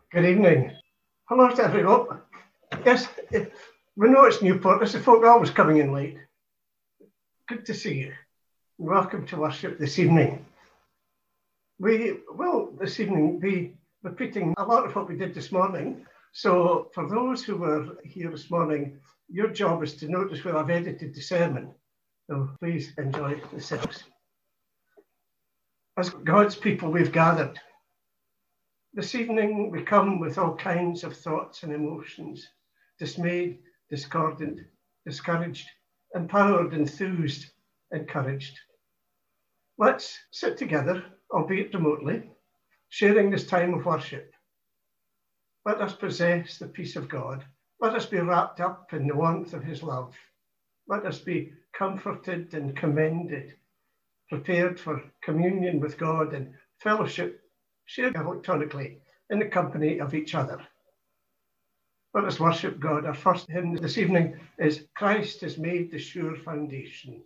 Good evening. Hello to everyone. Yes, we know it's Newport. There's the folk always coming in late. Good to see you. Welcome to worship this evening. We will this evening be repeating a lot of what we did this morning. So for those who were here this morning, your job is to notice where I've edited the sermon. So please enjoy the service. As God's people, we've gathered. This evening we come with all kinds of thoughts and emotions, dismayed, discordant, discouraged, empowered, enthused, encouraged. Let's sit together, albeit remotely, sharing this time of worship. Let us possess the peace of God. Let us be wrapped up in the warmth of his love. Let us be comforted and commended, prepared for communion with God and fellowship shared electronically in the company of each other. Let us worship God. Our first hymn this evening is Christ has made the sure foundation.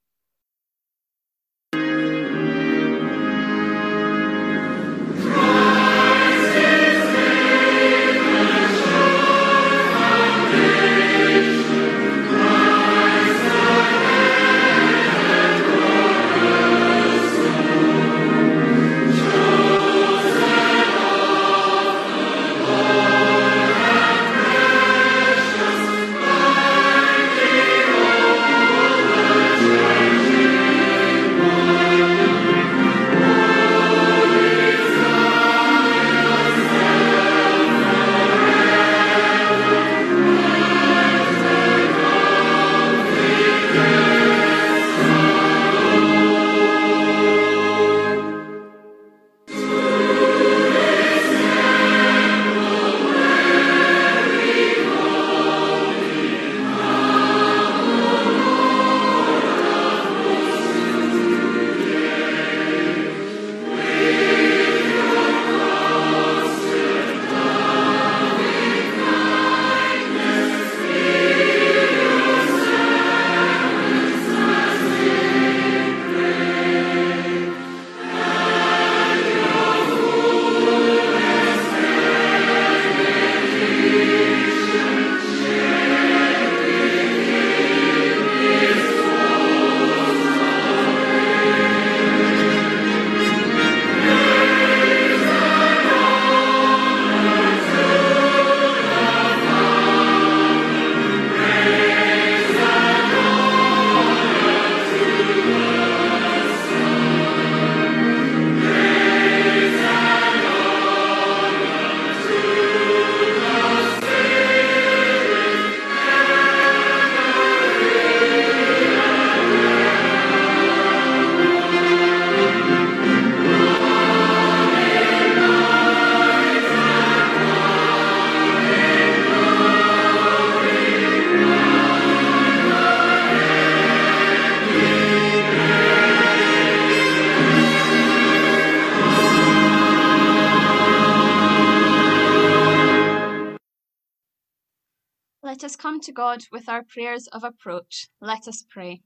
Let us come to God with our prayers of approach. Let us pray.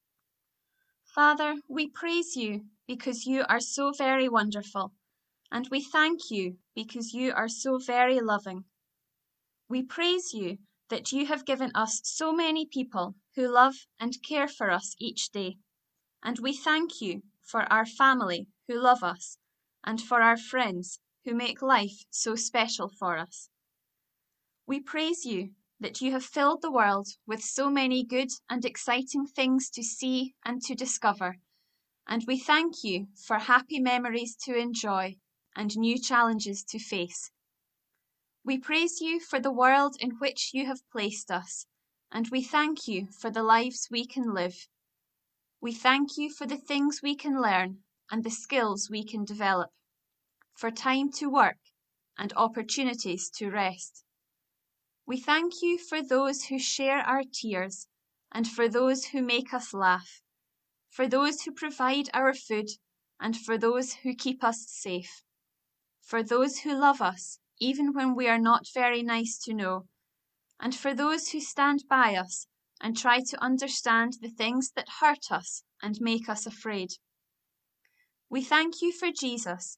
Father, we praise you because you are so very wonderful, and we thank you because you are so very loving. We praise you that you have given us so many people who love and care for us each day, and we thank you for our family who love us and for our friends who make life so special for us. We praise you that you have filled the world with so many good and exciting things to see and to discover, and we thank you for happy memories to enjoy and new challenges to face. We praise you for the world in which you have placed us, and we thank you for the lives we can live. We thank you for the things we can learn and the skills we can develop, for time to work and opportunities to rest. We thank you for those who share our tears and for those who make us laugh, for those who provide our food and for those who keep us safe, for those who love us even when we are not very nice to know, and for those who stand by us and try to understand the things that hurt us and make us afraid. We thank you for Jesus,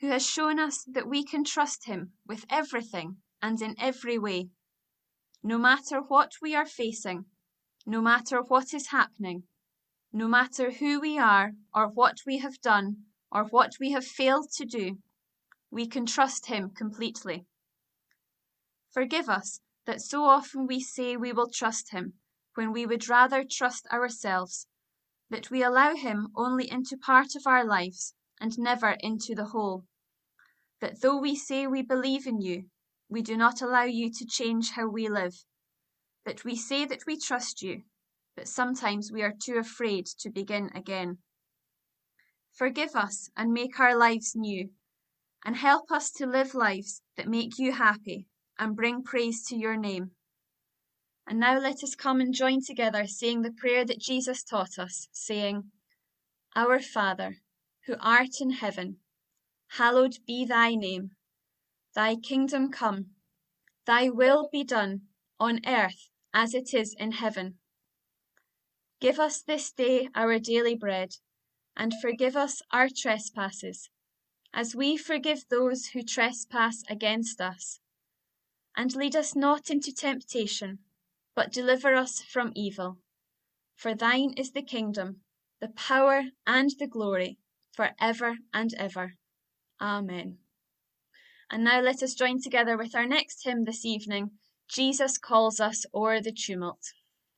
who has shown us that we can trust him with everything and in every way. No matter what we are facing, no matter what is happening, no matter who we are or what we have done or what we have failed to do, we can trust him completely. Forgive us that so often we say we will trust him when we would rather trust ourselves, that we allow him only into part of our lives and never into the whole, that though we say we believe in you, we do not allow you to change how we live, that we say that we trust you, but sometimes we are too afraid to begin again. Forgive us and make our lives new, and help us to live lives that make you happy and bring praise to your name. And now let us come and join together saying the prayer that Jesus taught us, saying, Our Father, who art in heaven, hallowed be thy name. Thy kingdom come, thy will be done on earth as it is in heaven. Give us this day our daily bread, and forgive us our trespasses, as we forgive those who trespass against us. And lead us not into temptation, but deliver us from evil. For thine is the kingdom, the power, and the glory, for ever and ever. Amen. And now let us join together with our next hymn this evening, Jesus Calls Us O'er the Tumult.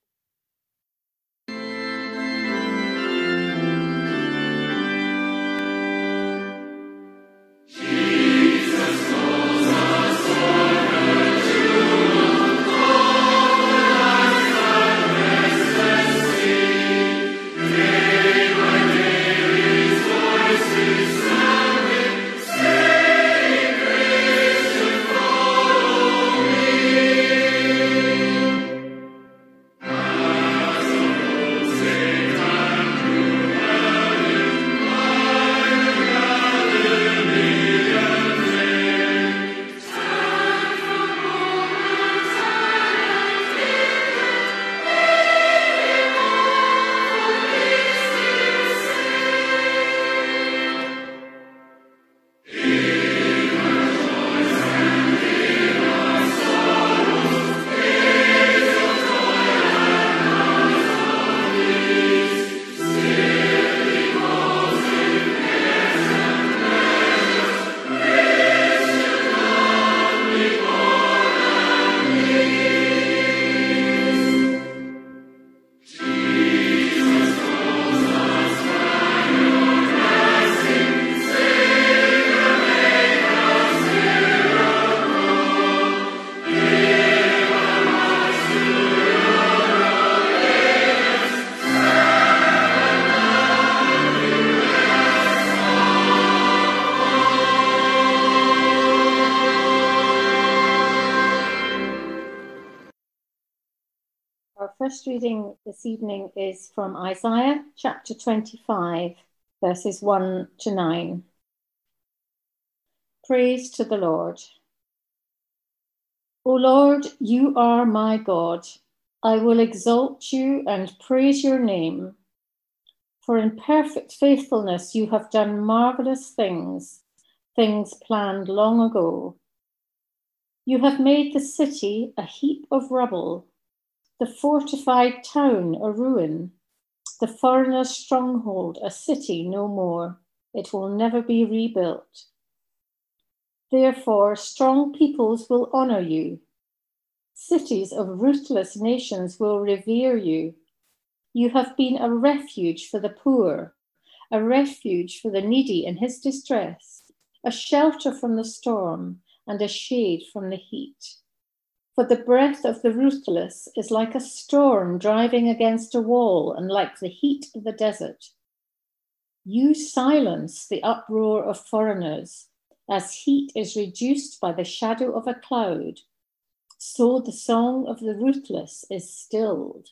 Our first reading this evening is from Isaiah chapter 25, verses 1 to 9. Praise to the Lord. O Lord, you are my God. I will exalt you and praise your name. For in perfect faithfulness you have done marvelous things, things planned long ago. You have made the city a heap of rubble, the fortified town a ruin, the foreigner's stronghold a city no more. It will never be rebuilt. Therefore, strong peoples will honor you. Cities of ruthless nations will revere you. You have been a refuge for the poor, a refuge for the needy in his distress, a shelter from the storm and a shade from the heat. For the breath of the ruthless is like a storm driving against a wall and like the heat of the desert. You silence the uproar of foreigners, as heat is reduced by the shadow of a cloud. So the song of the ruthless is stilled.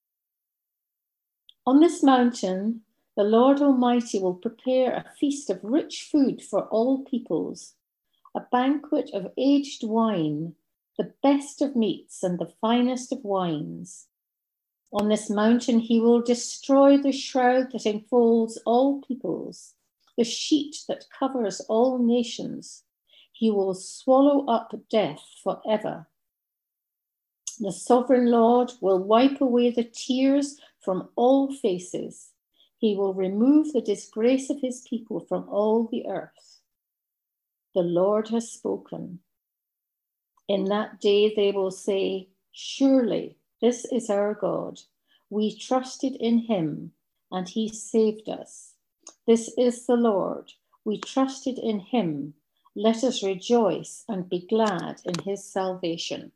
On this mountain, the Lord Almighty will prepare a feast of rich food for all peoples, a banquet of aged wine, the best of meats and the finest of wines. On this mountain he will destroy the shroud that enfolds all peoples, the sheet that covers all nations. He will swallow up death forever. The sovereign Lord will wipe away the tears from all faces. He will remove the disgrace of his people from all the earth. The Lord has spoken. In that day they will say, surely this is our God. We trusted in him, and he saved us. This is the Lord. We trusted in him. Let us rejoice and be glad in his salvation.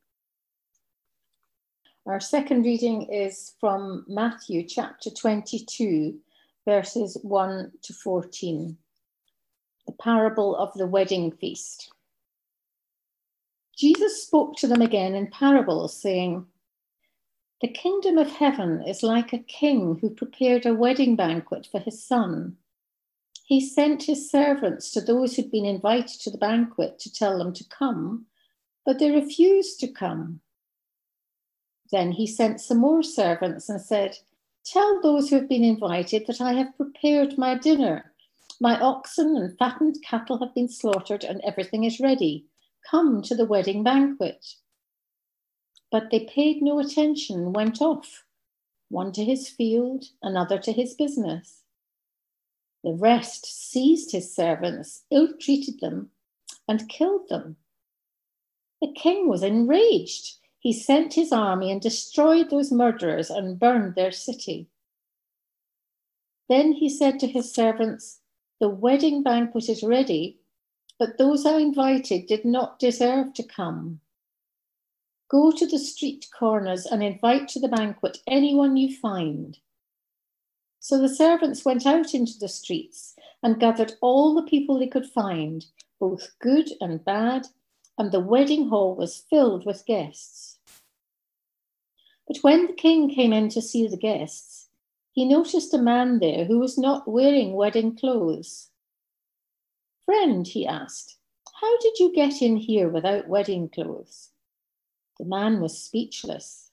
Our second reading is from Matthew chapter 22, verses 1 to 14. The parable of the wedding feast. Jesus spoke to them again in parables, saying, the kingdom of heaven is like a king who prepared a wedding banquet for his son. He sent his servants to those who'd been invited to the banquet to tell them to come, but they refused to come. Then he sent some more servants and said, tell those who have been invited that I have prepared my dinner. My oxen and fattened cattle have been slaughtered and everything is ready. Come to the wedding banquet. But they paid no attention and went off, one to his field, another to his business. The rest seized his servants, ill-treated them, and killed them. The king was enraged. He sent his army and destroyed those murderers and burned their city. Then he said to his servants, the wedding banquet is ready, but those I invited did not deserve to come. Go to the street corners and invite to the banquet anyone you find. So the servants went out into the streets and gathered all the people they could find, both good and bad, and the wedding hall was filled with guests. But when the king came in to see the guests, he noticed a man there who was not wearing wedding clothes. Friend, he asked, how did you get in here without wedding clothes? The man was speechless.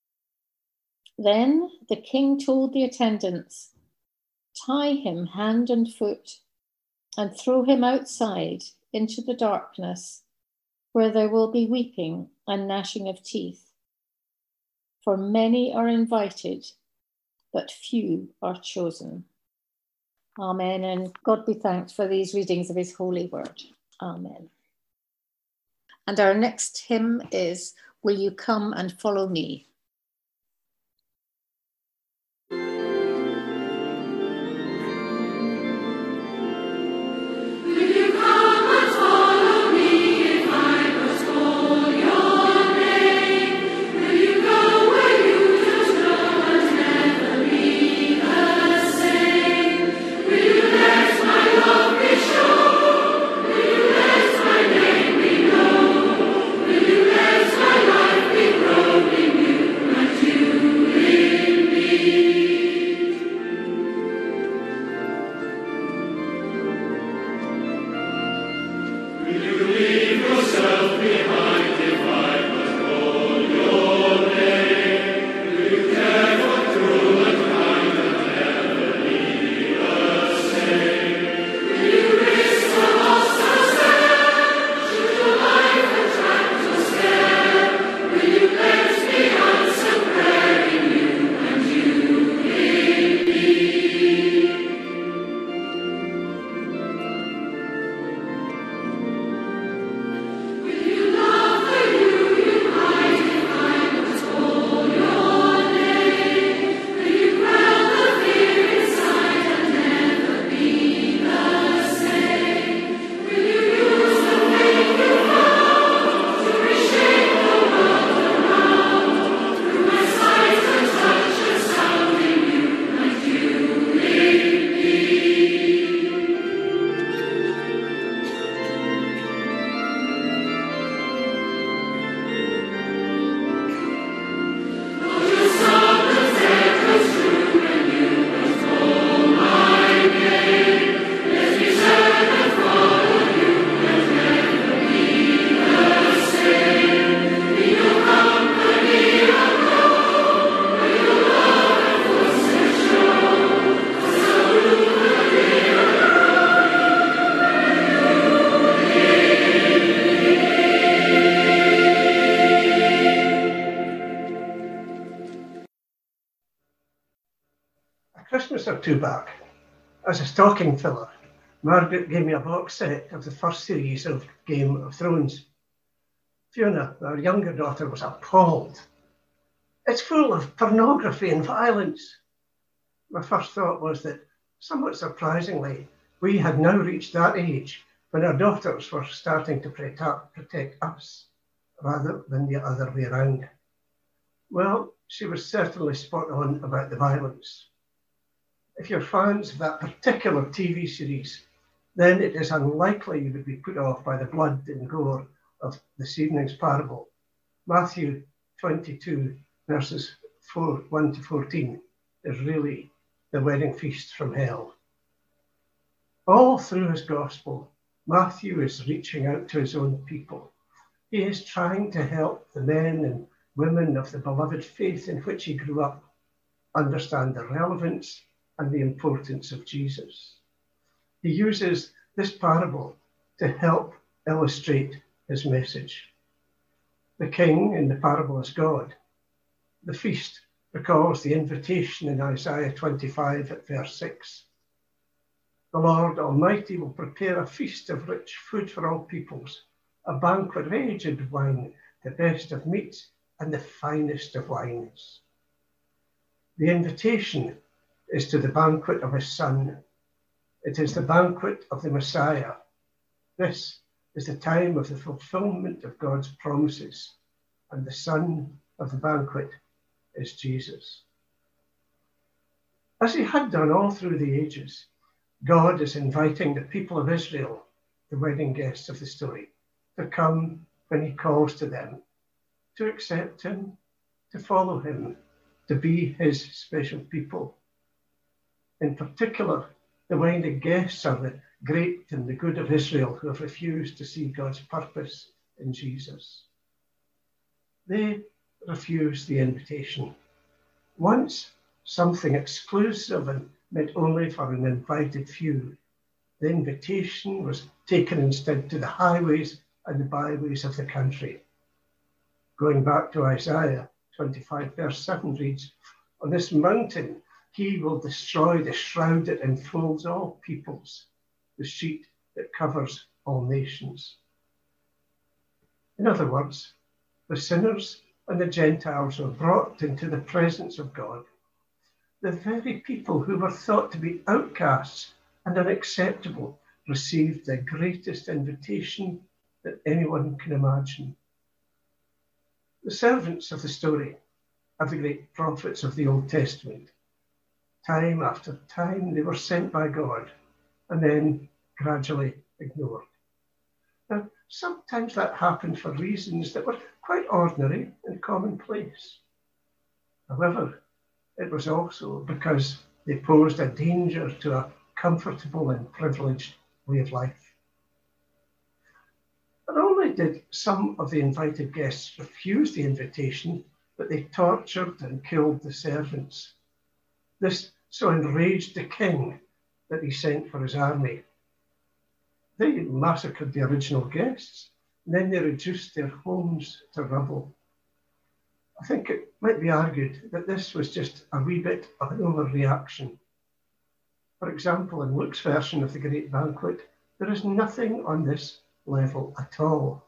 Then the king told the attendants, tie him hand and foot and throw him outside into the darkness, where there will be weeping and gnashing of teeth. For many are invited, but few are chosen. Amen. And God be thanked for these readings of his holy word. Amen. And our next hymn is, Will You Come and Follow Me? Will you two back. As a stocking filler, Margaret gave me a box set of the first series of Game of Thrones. Fiona, our younger daughter, was appalled. It's full of pornography and violence. My first thought was that, somewhat surprisingly, we had now reached that age when our daughters were starting to protect us rather than the other way around. Well, she was certainly spot on about the violence. If you're fans of that particular TV series, then it is unlikely you would be put off by the blood and gore of this evening's parable. Matthew 22, verses 1 to 14, is really the wedding feast from hell. All through his gospel, Matthew is reaching out to his own people. He is trying to help the men and women of the beloved faith in which he grew up understand the relevance and the importance of Jesus. He uses this parable to help illustrate his message. The king in the parable is God. The feast recalls the invitation in Isaiah 25 at verse 6. The Lord Almighty will prepare a feast of rich food for all peoples, a banquet of aged wine, the best of meats and the finest of wines. The invitation is to the banquet of his Son. It is the banquet of the Messiah. This is the time of the fulfillment of God's promises, and the son of the banquet is Jesus. As he had done all through the ages, God is inviting the people of Israel, the wedding guests of the story, to come when he calls to them, to accept him, to follow him, to be his special people. In particular, the wedding guests are the great and the good of Israel who have refused to see God's purpose in Jesus. They refuse the invitation. Once something exclusive and meant only for an invited few, the invitation was taken instead to the highways and the byways of the country. Going back to Isaiah 25 verse 7 reads, "On this mountain he will destroy the shroud that enfolds all peoples, the sheet that covers all nations." In other words, the sinners and the Gentiles were brought into the presence of God. The very people who were thought to be outcasts and unacceptable received the greatest invitation that anyone can imagine. The servants of the story are the great prophets of the Old Testament. Time after time, they were sent by God and then gradually ignored. Now, sometimes that happened for reasons that were quite ordinary and commonplace. However, it was also because they posed a danger to a comfortable and privileged way of life. Not only did some of the invited guests refuse the invitation, but they tortured and killed the servants. This so enraged the king that he sent for his army. They massacred the original guests, and then they reduced their homes to rubble. I think it might be argued that this was just a wee bit of an overreaction. For example, in Luke's version of the Great Banquet, there is nothing on this level at all.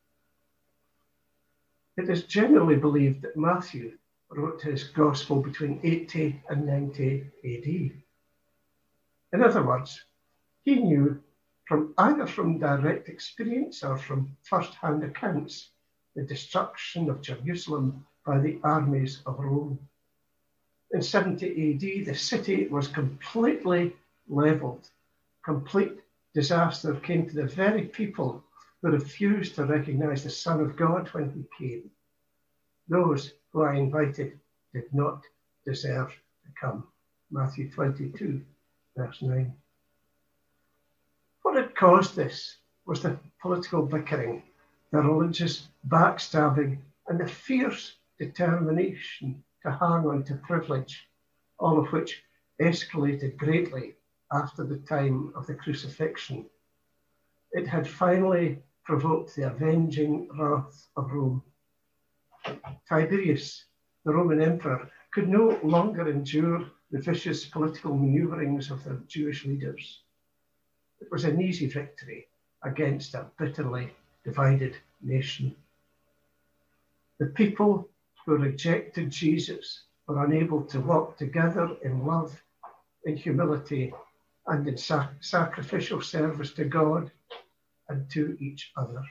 It is generally believed that Matthew wrote his Gospel between 80 and 90 AD. In other words, he knew either from direct experience or from first-hand accounts the destruction of Jerusalem by the armies of Rome. In 70 AD, the city was completely leveled. Complete disaster came to the very people who refused to recognize the Son of God when he came. Those who I invited did not deserve to come. Matthew 22, verse 9. What had caused this was the political bickering, the religious backstabbing, and the fierce determination to hang on to privilege, all of which escalated greatly after the time of the crucifixion. It had finally provoked the avenging wrath of Rome. Tiberius, the Roman emperor, could no longer endure the vicious political maneuverings of the Jewish leaders. It was an easy victory against a bitterly divided nation. The people who rejected Jesus were unable to walk together in love, in humility, and in sacrificial service to God and to each other.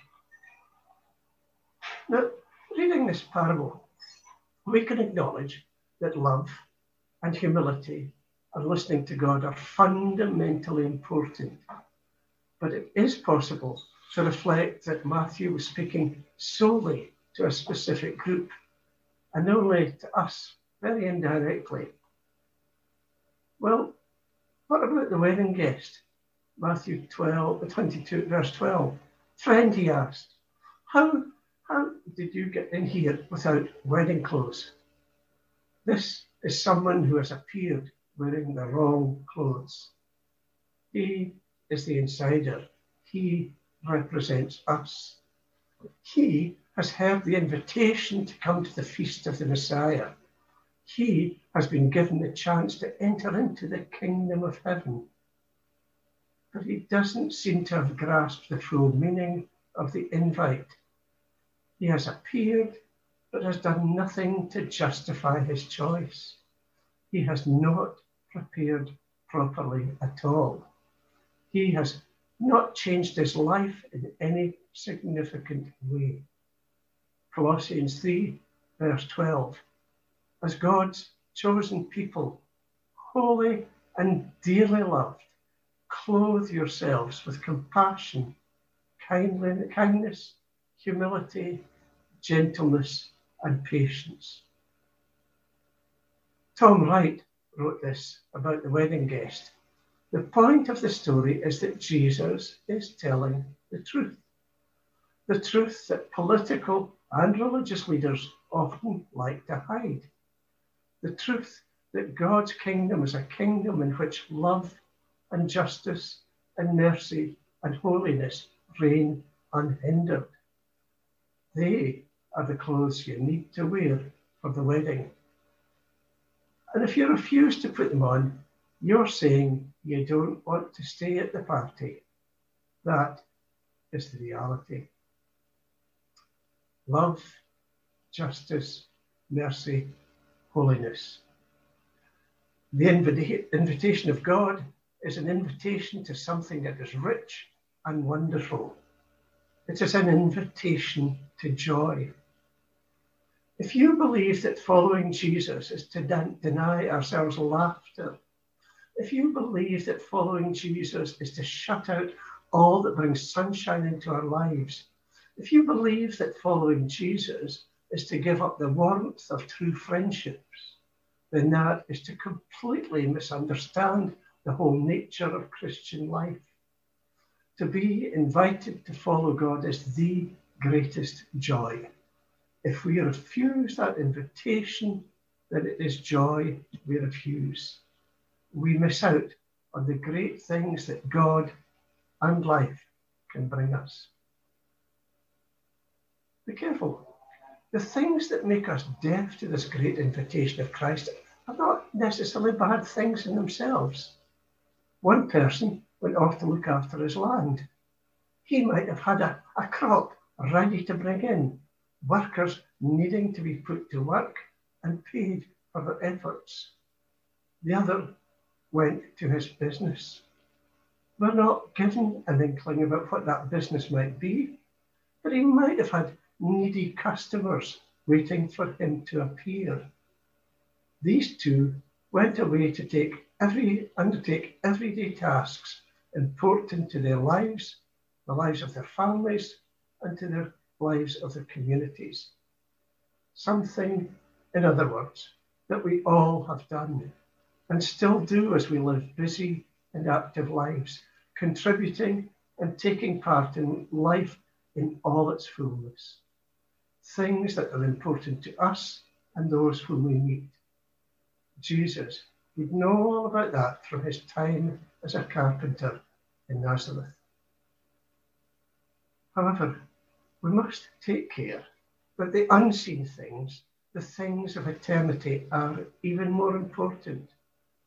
Now, reading this parable, we can acknowledge that love and humility and listening to God are fundamentally important. But it is possible to reflect that Matthew was speaking solely to a specific group and only to us, very indirectly. Well, what about the wedding guest? Matthew 22, verse 12. Friend, he asked, how did you get in here without wedding clothes? This is someone who has appeared wearing the wrong clothes. He is the insider. He represents us. He has heard the invitation to come to the feast of the Messiah. He has been given the chance to enter into the kingdom of heaven. But he doesn't seem to have grasped the full meaning of the invite. He has appeared, but has done nothing to justify his choice. He has not prepared properly at all. He has not changed his life in any significant way. Colossians 3, verse 12. As God's chosen people, holy and dearly loved, clothe yourselves with compassion, kindness, humility, gentleness, and patience. Tom Wright wrote this about the wedding guest. The point of the story is that Jesus is telling the truth that political and religious leaders often like to hide. The truth that God's kingdom is a kingdom in which love and justice and mercy and holiness reign unhindered. They are the clothes you need to wear for the wedding. And if you refuse to put them on, you're saying you don't want to stay at the party. That is the reality. Love, justice, mercy, holiness. The invitation of God is an invitation to something that is rich and wonderful. It is an invitation to joy. If you believe that following Jesus is to deny ourselves laughter, if you believe that following Jesus is to shut out all that brings sunshine into our lives, if you believe that following Jesus is to give up the warmth of true friendships, then that is to completely misunderstand the whole nature of Christian life. To be invited to follow God is the greatest joy. If we refuse that invitation, then it is joy we refuse. We miss out on the great things that God and life can bring us. Be careful. The things that make us deaf to this great invitation of Christ are not necessarily bad things in themselves. One person went off to look after his land. He might have had a crop ready to bring in, workers needing to be put to work and paid for their efforts. The other went to his business. We're not given an inkling about what that business might be, but he might have had needy customers waiting for him to appear. These two went away to undertake everyday tasks important to their lives, the lives of their families, and to their lives of their communities. Something, in other words, that we all have done and still do as we live busy and active lives, contributing and taking part in life in all its fullness. Things that are important to us and those whom we meet. Jesus would know all about that from his time as a carpenter in Nazareth. However, we must take care that the unseen things, the things of eternity, are even more important.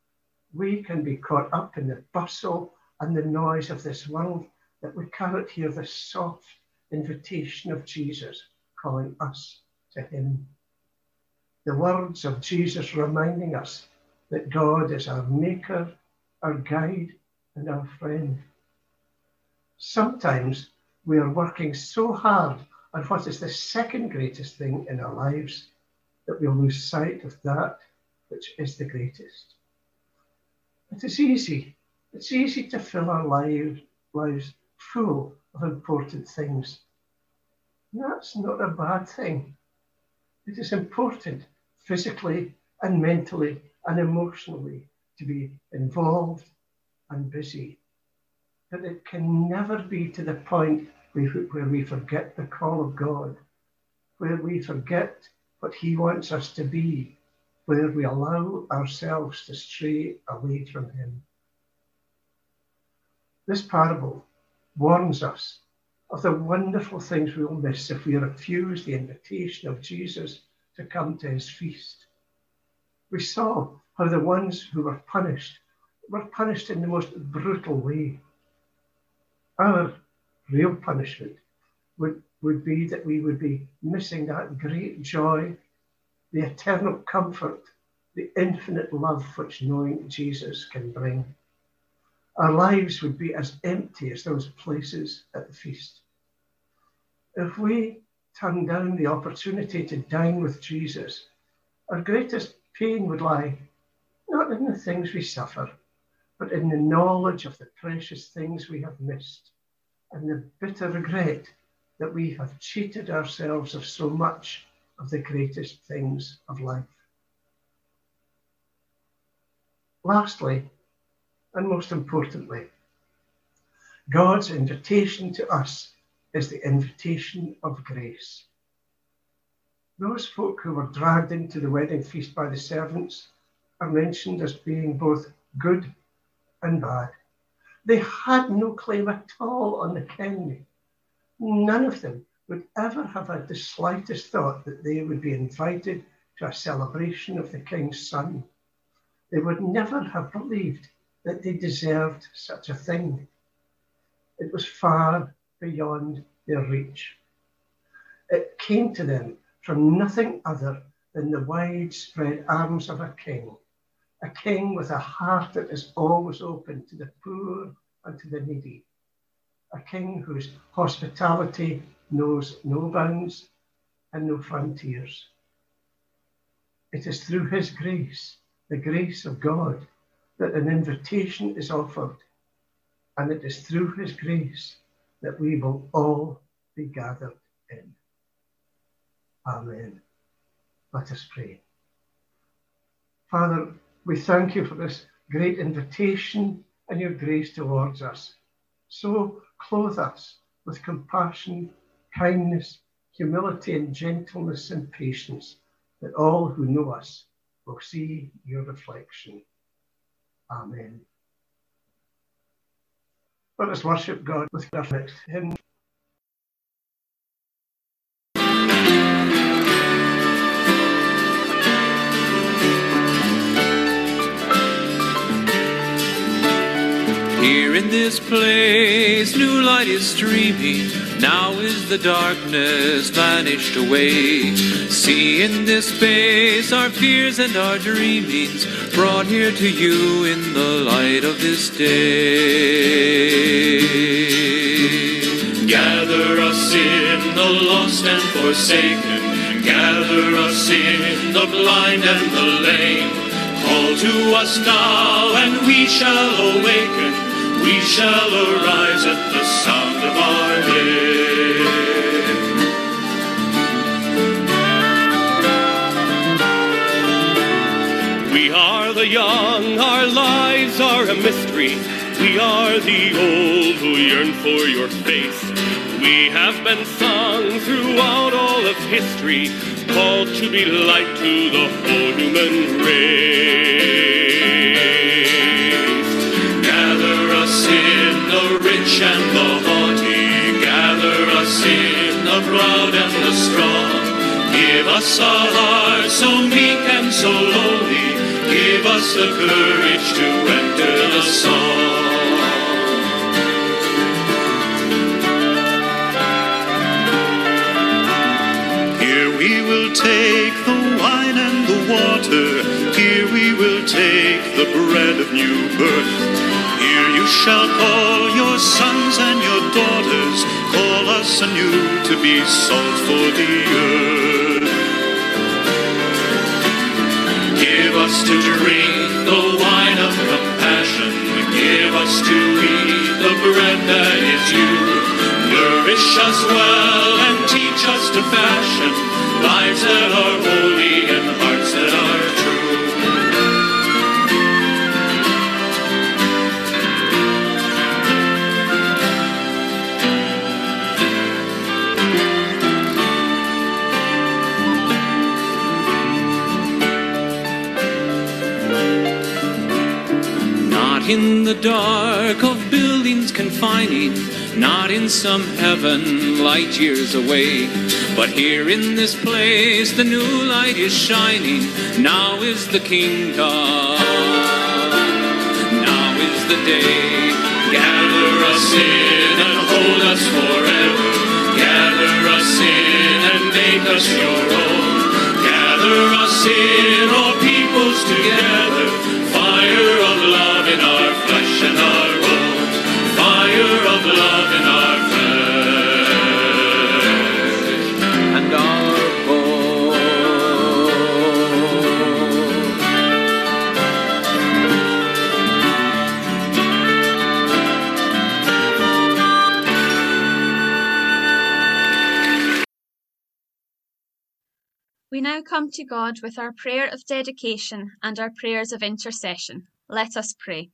we can be caught up in the bustle and the noise of this world that we cannot hear the soft invitation of Jesus calling us to him. The words of Jesus reminding us that God is our maker, our guide, and our friend. Sometimes we are working so hard on what is the second greatest thing in our lives that we lose sight of that which is the greatest. It is easy. It's easy to fill our lives full of important things. That's not a bad thing. It is important physically and mentally and emotionally to be involved and busy. But it can never be to the point where we forget the call of God, where we forget what he wants us to be, where we allow ourselves to stray away from him. This parable warns us of the wonderful things we'll miss if we refuse the invitation of Jesus to come to his feast. We saw how the ones who were punished in the most brutal way. Our real punishment would be that we would be missing that great joy, the eternal comfort, the infinite love which knowing Jesus can bring. Our lives would be as empty as those places at the feast. If we turn down the opportunity to dine with Jesus, our greatest pain would lie not in the things we suffer, but in the knowledge of the precious things we have missed and the bitter regret that we have cheated ourselves of so much of the greatest things of life. Lastly, and most importantly, God's invitation to us is the invitation of grace. Those folk who were dragged into the wedding feast by the servants are mentioned as being both good and bad. They had no claim at all on the king. None of them would ever have had the slightest thought that they would be invited to a celebration of the king's son. They would never have believed that they deserved such a thing. It was far beyond their reach. It came to them from nothing other than the widespread arms of a king with a heart that is always open to the poor and to the needy, a king whose hospitality knows no bounds and no frontiers. It is through his grace, the grace of God, that an invitation is offered, and it is through his grace that we will all be gathered in. Amen. Let us pray. Father, we thank you for this great invitation and your grace towards us. So clothe us with compassion, kindness, humility, and gentleness and patience, that all who know us will see your reflection. Amen. Let us worship God with our next hymn. Here in this place, new light is streaming. Now is the darkness vanished away. See in this space our fears and our dreamings, brought here to you in the light of this day. Gather us in the lost and forsaken. Gather us in the blind and the lame. Call to us now and we shall awaken. We shall arise at the sound of our name. We are the young, our lives are a mystery. We are the old who yearn for your face. We have been sung throughout all of history, called to be light to the whole human race. Gather us in the rich and the haughty, gather us in the proud and the strong. Give us a heart so meek and so lowly, Give us the courage to enter the song. Here we will take the wine and the water. Here we will take the bread of new birth. Here you shall call your sons and your daughters. Call us anew to be salt for the earth. Give us to drink the wine of compassion. Give us to eat the bread that is you. Nourish us well and teach us to fashion lives that are holy and hearts that are true. Not in the dark of buildings confining, not in some heaven light years away, but here in this place the new light is shining. Now is the kingdom, now is the day. Gather us in and hold us forever. Gather us in and make us your own. Gather us in, all peoples together. Fire of love in our flesh and our bones. Fire of love in our flesh and our We now come to God with our prayer of dedication and our prayers of intercession. Let us pray.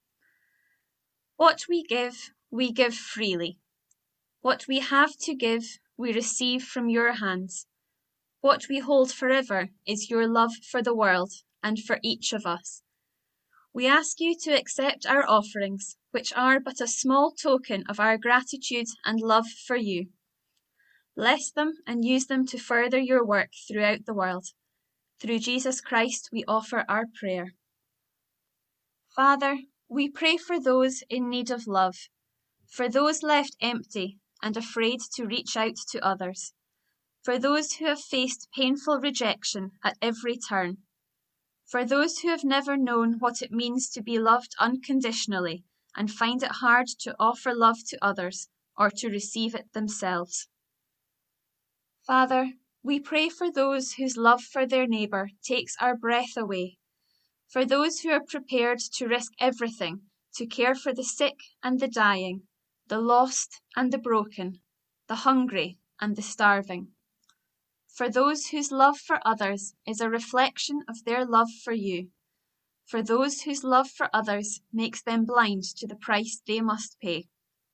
What we give freely. What we have to give, we receive from your hands. What we hold forever is your love for the world and for each of us. We ask you to accept our offerings, which are but a small token of our gratitude and love for you. Bless them and use them to further your work throughout the world. Through Jesus Christ, we offer our prayer. Father, we pray for those in need of love, for those left empty and afraid to reach out to others, for those who have faced painful rejection at every turn, for those who have never known what it means to be loved unconditionally and find it hard to offer love to others or to receive it themselves. Father, we pray for those whose love for their neighbour takes our breath away, for those who are prepared to risk everything to care for the sick and the dying, the lost and the broken, the hungry and the starving, for those whose love for others is a reflection of their love for you, for those whose love for others makes them blind to the price they must pay.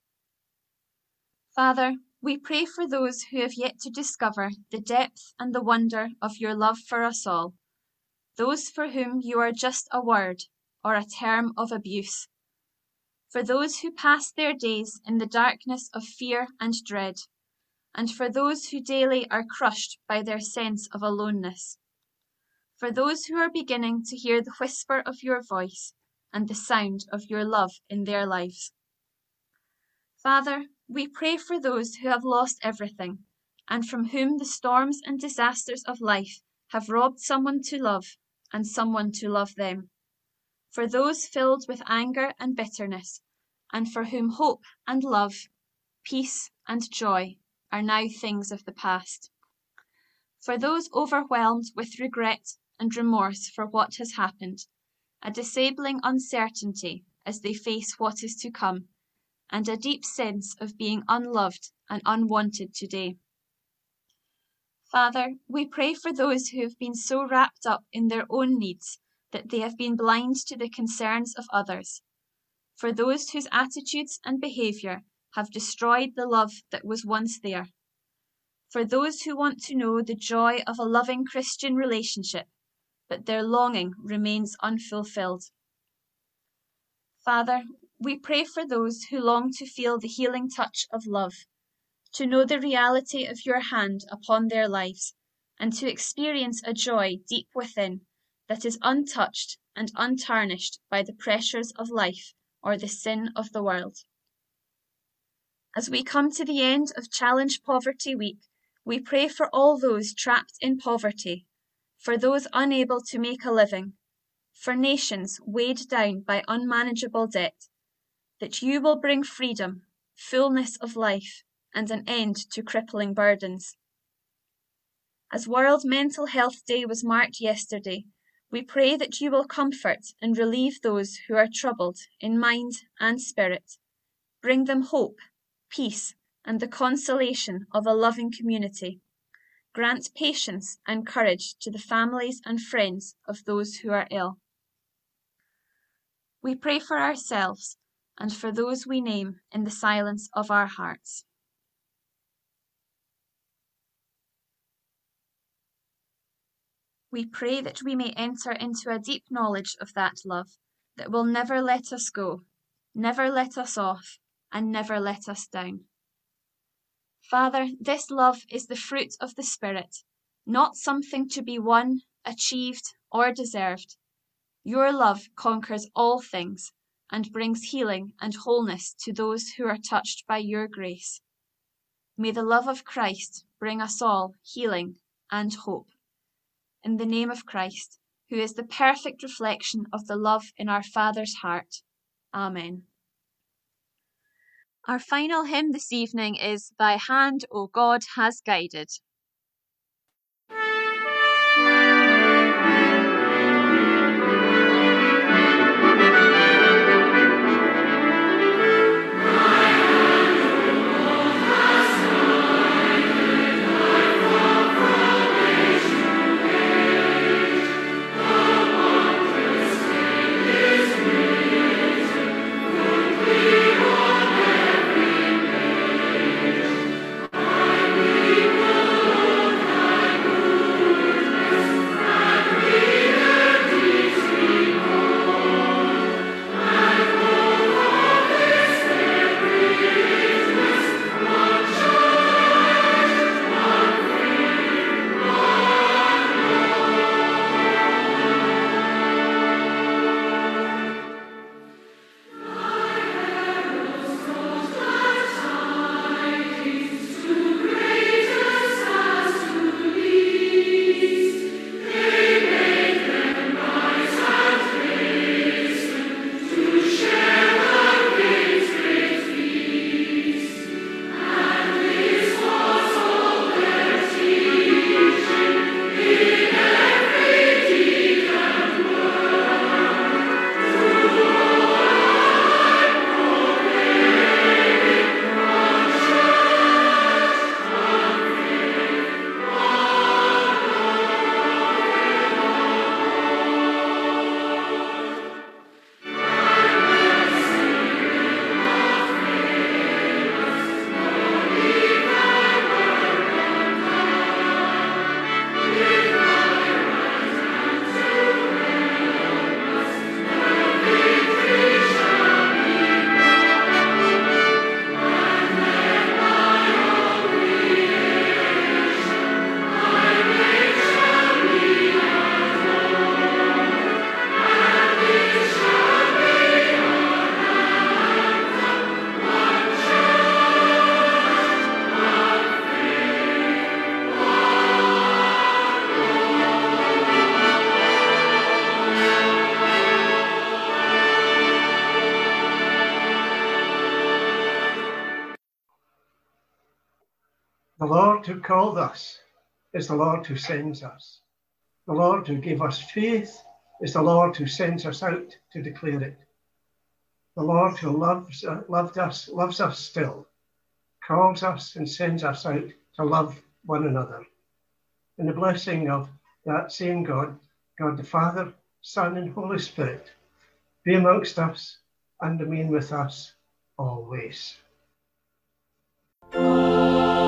Father, we pray for those who have yet to discover the depth and the wonder of your love for us all, those for whom you are just a word or a term of abuse, for those who pass their days in the darkness of fear and dread, and for those who daily are crushed by their sense of aloneness, for those who are beginning to hear the whisper of your voice and the sound of your love in their lives. Father, we pray for those who have lost everything, and from whom the storms and disasters of life have robbed someone to love and someone to love them, for those filled with anger and bitterness, and for whom hope and love, peace and joy are now things of the past, for those overwhelmed with regret and remorse for what has happened, a disabling uncertainty as they face what is to come, and a deep sense of being unloved and unwanted today. Father, we pray for those who have been so wrapped up in their own needs that they have been blind to the concerns of others, for those whose attitudes and behaviour have destroyed the love that was once there, for those who want to know the joy of a loving Christian relationship, but their longing remains unfulfilled. Father, we pray for those who long to feel the healing touch of love, to know the reality of your hand upon their lives, and to experience a joy deep within that is untouched and untarnished by the pressures of life or the sin of the world. As we come to the end of Challenge Poverty Week, we pray for all those trapped in poverty, for those unable to make a living, for nations weighed down by unmanageable debt, that you will bring freedom, fullness of life, and an end to crippling burdens. As World Mental Health Day was marked yesterday, we pray that you will comfort and relieve those who are troubled in mind and spirit. Bring them hope, peace, and the consolation of a loving community. Grant patience and courage to the families and friends of those who are ill. We pray for ourselves and for those we name in the silence of our hearts. We pray that we may enter into a deep knowledge of that love that will never let us go, never let us off, and never let us down. Father, this love is the fruit of the Spirit, not something to be won, achieved, or deserved. Your love conquers all things and brings healing and wholeness to those who are touched by your grace. May the love of Christ bring us all healing and hope. In the name of Christ, who is the perfect reflection of the love in our Father's heart. Amen. Our final hymn this evening is Thy Hand, O God, Has Guided. The Lord who called us is the Lord who sends us. The Lord who gave us faith is the Lord who sends us out to declare it. The Lord who loved us still, calls us and sends us out to love one another. In the blessing of that same God, God the Father, Son and Holy Spirit, be amongst us and remain with us always. Amen.